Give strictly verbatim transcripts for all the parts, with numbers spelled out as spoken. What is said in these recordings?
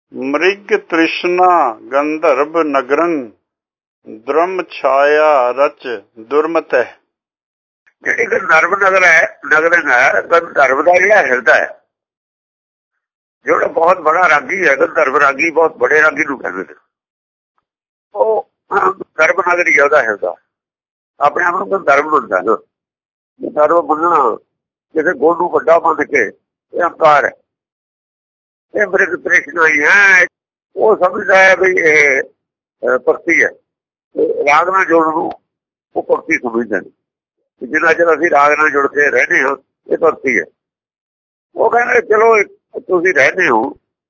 ਮ੍ਰਿਗ ਤ੍ਰਿਸ਼ਨਾ ਗੰਧਰਵ ਨਗਰੰ ਦ੍ਰਮ ਛਾਇਆ ਰਚ ਦੁਰਮਤੈ। ਜਿਹੜੀ ਗੰਧਰਵ ਨਗਰ ਹੈ ਨਗਰ ਹੈ ਗੰਧਰਵ ਦਾ ਜਿਹੜਾ ਹਿਰਦਾ ਹੈ, ਜਿਹੜਾ ਬਹੁਤ ਬੜਾ ਰਾਗੀ ਹੈ। ਗੰਧਰਵ ਰਾਗੀ ਬਹੁਤ ਬੜੇ ਰਾਗੀ ਨੂੰ ਕਹਿੰਦੇ ਨੇ। ਉਹ ਗੰਧਰਵ ਨਗਰੀ ਹੈ ਉਹਦਾ ਹਿਰਦਾ। ਆਪਣੇ ਆਪ ਨੂੰ ਗੰਧਰਵ ਮੰਨਦਾ ਨਾ। ਗੰਧਰਵ ਮੰਨਣਾ ਕਿਸੇ ਗੁਣ ਨੂੰ ਵੱਡਾ ਮੰਨ ਕੇ ਇਹ ਹੰਕਾਰ ਹੈ। ਇਹ ਮ੍ਰਿਗ ਤ੍ਰਿਸ਼ਨਾ ਹੀ ਹੈ। ਉਹ ਸਮਝਦਾ ਹੈ ਵੀ ਇਹ ਭਗਤੀ ਹੈ, ਰਾਗ ਨਾਲ ਜੁੜਨ ਨੂੰ ਉਹ ਭਗਤੀ ਸਮਝਦੇ ਨੇ। ਜਿੰਨਾ ਚਿਰ ਅਸੀਂ ਰਾਗ ਨਾਲ ਜੁੜ ਕੇ ਰਹਿੰਦੇ ਹਾਂ ਇਹ ਭਗਤੀ ਹੈ। ਉਹ ਕਹਿੰਦੇ ਚਲੋ ਤੁਸੀਂ ਰਹਿੰਦੇ ਹੋ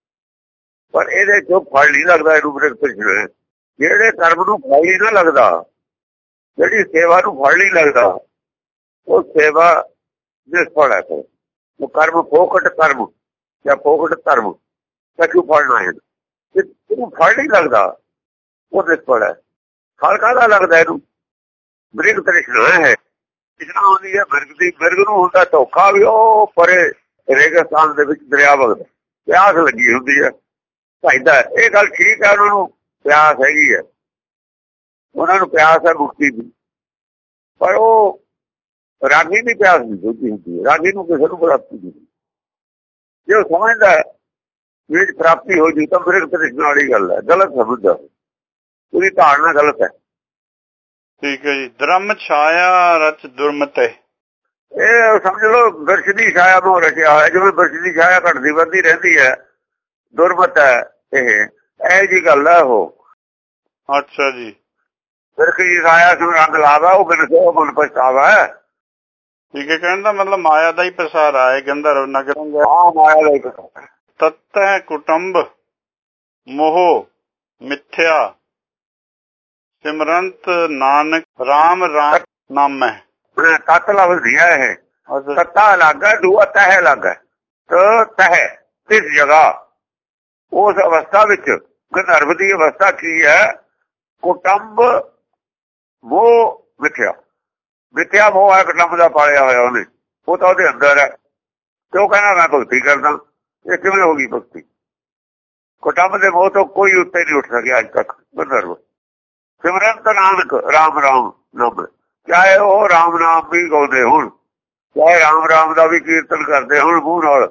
ਪਰ ਇਹਦੇ ਚੋਂ ਫਲ ਨਹੀਂ ਲੱਗਦਾ। ਇਹਨੂੰ ਮ੍ਰਿਗ ਤ੍ਰਿਸ਼ਨਾ, ਜਿਹੜੇ ਕਰਮ ਨੂੰ ਫਲ ਹੀ ਨਾ ਲੱਗਦਾ, ਜਿਹੜੀ ਸੇਵਾ ਨੂੰ ਫਲ ਨਹੀਂ ਲੱਗਦਾ, ਉਹ ਸੇਵਾ ਨਿਸਫਲ ਹੈ। ਉਹ ਕਰਮ ਫੋਕਟ ਕਰਮ ਜਾਂ ਫੋਕਟ ਧਰਮ ਕਛੂ ਫਲ ਨਾ ਹੈ। ਇਹਨੂੰ ਫਲ ਨਹੀਂ ਲੱਗਦਾ ਉਹ ਨਿਸਫਲ ਹੈ। ਫਲ ਕਾਹਦਾ ਲੱਗਦਾ ਇਹਨੂੰ? ਮ੍ਰਿਗ ਤ੍ਰਿਸ਼ਨਾ ਹੈ। ਤ੍ਰਿਸ਼ਨਾ ਹੁੰਦੀ ਹੈ ਮਿਰਗ ਦੀ। ਮਿਰਗ ਨੂੰ ਹੁੰਦਾ ਧੋਖਾ ਵੀ ਉਹ ਪਰੇ ਰੇਗਿਸਤਾਨ ਦੇ ਵਿੱਚ ਦਰਿਆ ਵਗਦਾ, ਪਿਆਸ ਲੱਗੀ ਹੁੰਦੀ ਹੈ, ਭਾਈਦਾ। ਇਹ ਗੱਲ ਠੀਕ ਹੈ, ਉਹਨਾਂ ਨੂੰ ਪਿਆਸ ਹੈਗੀ ਹੈ, ਉਹਨਾਂ ਨੂੰ ਪਿਆਸ ਹੈ ਮੁਕਤੀ ਦੀ। ਪਰ ਉਹ ਰਾਗੀ ਦੀ ਪਿਆਸ ਨਹੀਂ ਬੁੱਝੀ ਹੁੰਦੀ ਹੈ। ਰਾਗੀ ਨੂੰ ਕਿਸੇ ਨੂੰ ਪ੍ਰਾਪਤੀ ਨਹੀਂ। ਜੇ ਉਹ ਸਮਝਦਾ ਵਿੱਚ ਪ੍ਰਾਪਤੀ ਹੋ ਜੂ ਤਾਂ ਮ੍ਰਿਗ ਤ੍ਰਿਸ਼ਨਾ ਵਾਲੀ ਗੱਲ ਹੈ। ਗਲਤ ਸਮਝਦਾ, ਉਹਦੀ ਧਾਰਨਾ ਗਲਤ ਹੈ। ਠੀਕ ਹੈ ਜੀ। ਦ੍ਰਮ ਛਾਇਆ ਰਚ ਦੁਰਮਤੈ। ਇਹ ਸਮਝ ਲਓ ਬਿਰਛ ਦੀ ਛਾਇਆ ਨੂੰ ਰਚਿਆ ਹੋਇਆ। ਜਿਵੇਂ ਬਿਰਛ ਦੀ ਛਾਇਆ ਘਟਦੀ ਵੱਧਦੀ ਰਹਿੰਦੀ ਹੈ, ਦੁਰਮਤ ਹੈ ਇਹ। ਇਹ ਜੀ ਗੱਲ ਹੈ ਉਹ। ਅੱਛਾ ਜੀ। ਬਿਰਛ ਦੀ ਛਾਇਆ ਨੂੰ ਰੰਗ ਲਾਵਾ ਉਹ ਬਿਨ ਉਹ ਮਨ ਪਛਤਾਵਾ ਹੈ। ਠੀਕ ਹੈ। ਕਹਿਣ ਦਾ ਮਤਲਬ ਮਾਇਆ ਦਾ ਹੀ ਪਸਾਰਾ ਹੈ ਗੰਧਰਵ ਨਗਰ। ਹਾਂ, ਮਾਇਆ ਦਾ ਹੀ ਪਸਾਰਾ। ਤਤੈ ਕੁਟੰਬ ਮੋਹ ਮਿਥਿਆ ਸਿਮਰੰਤ ਨਾਨਕ ਰਾਮ ਰਾਮ ਨਾਮੈ। ਤਤ ਲਫ਼ਜ਼ ਨਹੀਂ ਹੈ ਇਹ। ਤੱਤਾ ਅਲੱਗ ਹੈ, ਦੂਆ ਤਹਿ ਅਲੱਗ ਹੈ। ਤਹਿ ਇਸ ਜਗ੍ਹਾ ਉਸ ਅਵਸਥਾ ਵਿੱਚ ਗੰਧਰਵ ਦੀ ਅਵਸਥਾ ਕੀ ਹੈ? ਕੁਟੰਬ ਮੋਹ ਮਿਥਿਆ। ਮਿਥਿਆ ਮੋਹ ਹੈ ਕੁਟੰਬ ਦਾ ਪਾਲਿਆ ਹੋਇਆ ਉਹਨੇ। ਉਹ ਤਾਂ ਉਹਦੇ ਅੰਦਰ ਹੈ ਤੇ ਉਹ ਕਹਿੰਦਾ ਮੈਂ ਭਗਤੀ ਕਰਦਾ। ਇਹ ਕਿਵੇਂ ਹੋ ਗਈ ਭਗਤੀ? ਕੁਟੰਬ ਦੇ ਮੋਹ ਤੋਂ ਕੋਈ ਉੱਤੇ ਨਹੀਂ ਉੱਠ ਸਕਿਆ ਅੱਜ ਤੱਕ ਗੰਧਰਵ। ਸਿਮਰੰਤ ਨਾਨਕ ਰਾਮ ਰਾਮ ਨਾਮ। ਚਾਹੇ ਉਹ ਰਾਮ ਨਾਮ ਵੀ ਗਾਉਂਦੇ ਹੋਣ, ਚਾਹੇ ਰਾਮ ਰਾਮ ਦਾ ਵੀ ਕੀਰਤਨ ਕਰਦੇ ਹੁਣ ਮੂੰਹ ਨਾਲ,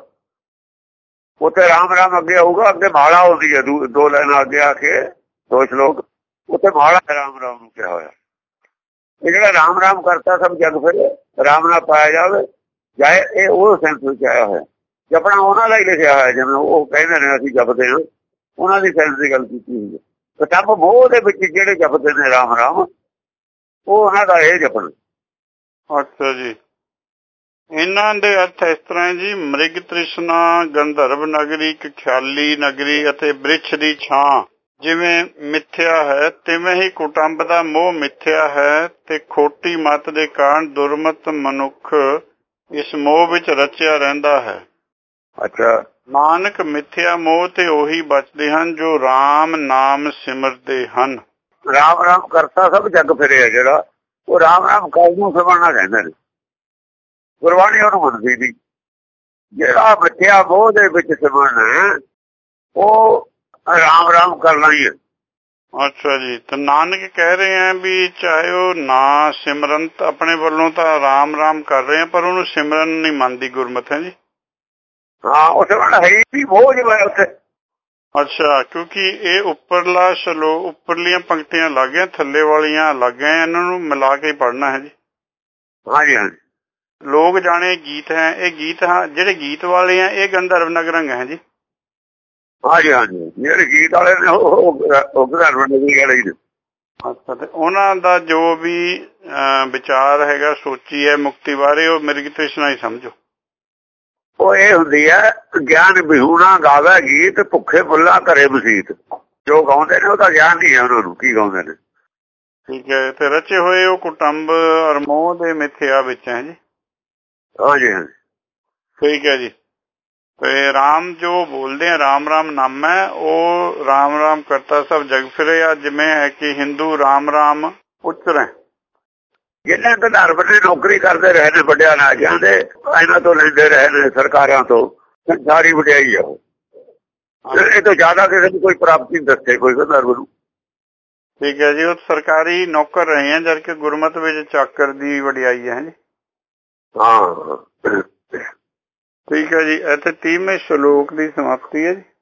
ਉੱਥੇ ਰਾਮ ਰਾਮ ਅੱਗੇ ਆਊਗਾ। ਅੱਗੇ ਮਾਲਾ ਆਉਂਦੀ ਹੈ ਦੋ ਲਾਈਨਾਂ ਅੱਗੇ ਆ ਕੇ, ਦੋ ਸ਼ਲੋਕ ਉੱਥੇ ਮਾਲਾ ਰਾਮ ਰਾਮ ਨੂੰ ਕਿਹਾ ਹੋਇਆ। ਇਹ ਜਿਹੜਾ ਰਾਮ ਰਾਮ ਕਰਤਾ ਸਭ ਜਗ ਫਿਰ ਰਾਮ ਨਾਲ ਪਾਇਆ ਜਾਵੇ। ਚਾਹੇ ਇਹ ਉਹ ਸੈਂਸ ਵਿੱਚ ਆਇਆ ਹੋਇਆ। ਜਪਣਾ ਉਹਨਾਂ ਦਾ ਹੀ ਲਿਖਿਆ ਹੋਇਆ। ਜਿਵੇਂ ਉਹ ਕਹਿੰਦੇ ਨੇ ਅਸੀਂ ਜਪਦੇ ਹਾਂ, ਉਹਨਾਂ ਦੀ ਸੈਂਸ ਦੀ ਗੱਲ ਕੀਤੀ ਹੋਈ ਹੈ। ਕਿਤਾਬ ਮੋਹ ਦੇ ਵਿੱਚ ਜਿਹੜੇ ਜਪਦੇ ਨੇ ਰਾਮ ਰਾਮ, ਉਹ ਉਹਨਾਂ ਦਾ ਇਹ ਜਪਣ। ਅੱਛਾ ਜੀ। ਇਹਨਾਂ ਦੇ ਅਰਥ ਇਸ ਤਰ੍ਹਾਂ ਜੀ, ਮ੍ਰਿਗ ਤ੍ਰਿਸ਼ਨਾ ਗੰਧਰਵ ਨਗਰੀ ਇੱਕ ਖਿਆਲੀ ਨਗਰੀ ਅਤੇ ਬ੍ਰਿਛ ਦੀ ਛਾਂ ਜਿਵੇਂ ਮਿਥਿਆ ਹੈ, ਤਿਵੇਂ ਹੀ ਕੁਟੰਬ ਦਾ ਮੋਹ ਮਿਥਿਆ ਹੈ ਤੇ ਖੋਟੀ ਮੱਤ ਦੇ ਕਾਰਨ ਦੁਰਮਤ ਮਨੁੱਖ ਇਸ ਮੋਹ ਵਿੱਚ ਰਚਿਆ ਰਹਿੰਦਾ ਹੈ। ਅੱਛਾ। ਨਾਨਕ ਮਿਥਿਆ ਮੋਹ ਤੇ ਉਹੀ ਬਚਦੇ ਹਨ ਜੋ ਰਾਮ ਨਾਮ ਸਿਮਰਦੇ ਹਨ। ਰਾਮ ਰਾਮ ਕਰਤਾ ਸਭ ਜੱਗ ਫਿਰਿਆ ਜਿਹੜਾ, ਉਹ ਰਾਮ ਰਾਮ ਕਾਲ ਨੂੰ ਸਿਮਰਨਾ ਕਹਿੰਦੇ ਨੇ। ਗੁਰਬਾਣੀ ਉਹਨੂੰ ਮੰਨਦੀ ਨਹੀਂ। ਜਿਹੜਾ ਮਿਥਿਆ ਮੋਹ ਦੇ ਵਿੱਚ ਸਿਮਰਨਾ ਉਹ ਰਾਮ ਰਾਮ ਕਰਨਾ ਹੀ ਹੈ। ਅੱਛਾ ਜੀ। ਤੇ ਨਾਨਕ ਕਹਿ ਰਹੇ ਆ ਵੀ ਚਾਹੇ ਉਹ ਨਾ ਸਿਮਰਨਤ ਆਪਣੇ ਵੱਲੋਂ ਤਾਂ ਰਾਮ ਰਾਮ ਕਰ ਰਹੇ ਆ, ਪਰ ਉਹਨੂੰ ਸਿਮਰਨ ਨਹੀਂ ਮੰਨਦੀ ਗੁਰਮਤ ਹੈ ਜੀ। ਹਾਂ, ਉਹ ਸਿਮਰਨ ਹੈ ਹੀ ਮੋਹ ਜੋ ਹੈ ਉੱਥੇ। ਅੱਛਾ, ਕਿਉਂਕਿ ਇਹ ਉੱਪਰਲਾ ਸ਼ਲੋ ਉੱਪਰਲੀਆਂ ਪੰਕਤੀਆਂ ਲੱਗ ਗਈਆਂ, ਥੱਲੇ ਵਾਲੀਆਂ ਲੱਗ ਗਈਆਂ, ਇਹਨਾਂ ਨੂੰ ਮਿਲਾ ਕੇ ਪੜ੍ਹਨਾ ਹੈ ਜੀ। ਹਾਂਜੀ ਹਾਂਜੀ। ਲੋਕ ਜਾਣੇ ਗੀਤ ਹੈ, ਇਹ ਗੀਤ ਹਾਂ ਜਿਹੜੇ ਗੀਤ ਵਾਲੇ ਆ ਇਹ ਗੰਧਰਵ ਨਗਰੰਗ ਹੈ ਜੀ। ਹਾਂਜੀ ਹਾਂਜੀ। ਜਿਹੜੇ ਗੀਤ ਵਾਲੇ ਨੇ ਉਹ ਗੰਧਰਵ ਨਗਰੀ ਵਾਲੇ ਹੀ ਨੇ। ਅੱਛਾ। ਤੇ ਉਹਨਾਂ ਦਾ ਜੋ ਵੀ ਵਿਚਾਰ ਹੈਗਾ, ਸੋਚੀ ਹੈ ਮੁਕਤੀ ਬਾਰੇ, ਉਹ ਮ੍ਰਿਗ ਤ੍ਰਿਸ਼ਨਾ ਹੀ ਸਮਝੋ। ਉਹ ਇਹ ਹੁੰਦੀ ਹੈ ਗਿਆਨ ਵਿਹੂਣਾ ਗਾਵੇ ਗੀਤ, ਭੁੱਖੇ ਬੁੱਲਾ ਘਰੇ ਮਸੀਤ। ਜੋ ਗਾਉਂਦੇ ਨੇ ਉਹਦਾ ਗਿਆਨ ਨਹੀਂ ਹੈ ਉਹਨਾਂ ਨੂੰ ਕੀ ਗਾਉਂਦੇ ਨੇ। ਠੀਕ ਹੈ। ਤੇ ਰਚੇ ਹੋਏ ਉਹ ਕੁਟੰਬ ਔਰ ਮੋਹ ਦੇ ਮਿਥਿਆ ਵਿੱਚ ਹੈ ਜੀ। ਹਾਂਜੀ ਹਾਂਜੀ। ਠੀਕ ਹੈ ਜੀ। ਤੇ ਰਾਮ ਜੋ ਬੋਲਦੇ ਆ ਰਾਮ ਰਾਮ ਨਾਮ ਹੈ, ਉਹ ਰਾਮ ਰਾਮ ਕਰਤਾ ਸਭ ਜਗ ਫਿਰੇ ਆ। ਜਿਵੇਂ ਹੈ ਕਿ ਹਿੰਦੂ ਰਾਮ ਰਾਮ ਉਚਰੇ। ਜਿਹਨੇ ਗੰਧਰਵ ਦੀ ਨੌਕਰੀ ਕਰਦੇ ਰਹੇ ਨੇ ਵੱਡਿਆਂ ਰਾਜਿਆਂ ਦੇ, ਇਹਨਾਂ ਤੋਂ ਲੈਂਦੇ ਰਹੇ ਨੇ ਸਰਕਾਰਾਂ ਤੋਂ, ਸਾਰੀ ਵਡਿਆਈ ਆ ਉਹ। ਇਹ ਤੋਂ ਜ਼ਿਆਦਾ ਕਿਸੇ ਨੂੰ ਕੋਈ ਪ੍ਰਾਪਤੀ ਨਹੀਂ ਦੱਸੇ ਕੋਈ ਗੰਧਰਵ ਨੂੰ। ਠੀਕ ਹੈ ਜੀ। ਉਹ ਸਰਕਾਰੀ ਨੌਕਰ ਰਹੇ ਆ ਜਦਕਿ ਗੁਰਮਤ ਵਿੱਚ ਚਾਕਰ ਦੀ ਵਡਿਆਈ ਹੈ ਜੀ। ਹਾਂ ਠੀਕ ਹੈ ਜੀ। ਇੱਥੇ ਤੀਹਵੇਂ ਸ਼ਲੋਕ ਦੀ ਸਮਾਪਤੀ ਹੈ ਜੀ।